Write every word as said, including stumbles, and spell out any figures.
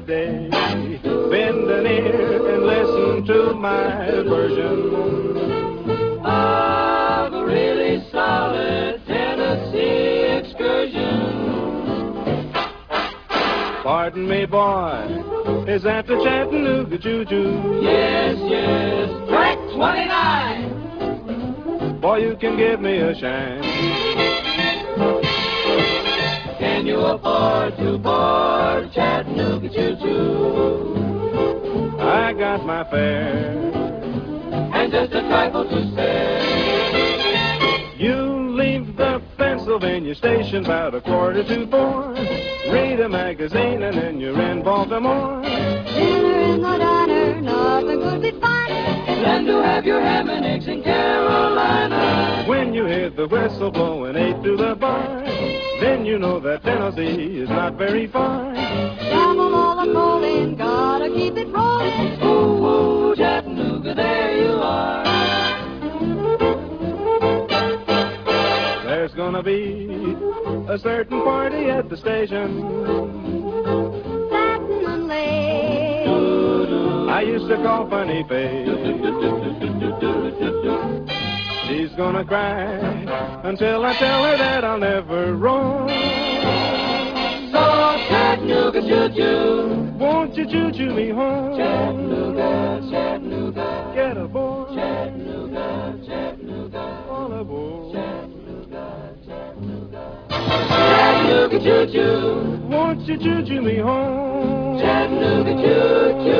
day. Bend an ear and listen to my version of a really solid Tennessee excursion. Pardon me, boy, is that the Chattanooga Choo-Choo? Yes, yes, track twenty-nine. Boy, you can give me a shine. Can you afford to board Chattanooga Choo-Choo? I got my fare and just a trifle to spare. You leave the Pennsylvania station about a quarter to four. Read a magazine and then you're in Baltimore. Dinner in the diner, nothing could be finer than to have your ham and eggs in Carolina. When you hear the whistle blowing eight to the bar, then you know that Tennessee is not very far. Shovel all the coal in, gotta keep it rolling. Ooh, ooh, Chattanooga, there you are. There's gonna be a certain party at the station. Satin and lace. I used to call Funny Face. She's gonna cry until I tell her that I'll never roam. So Chattanooga choo-choo, won't you choo-choo me home? Chattanooga, Chattanooga, get aboard. Chattanooga, Chattanooga, all aboard. Chattanooga, Chattanooga, Chattanooga choo-choo, won't you choo-choo me home? Chattanooga choo-choo.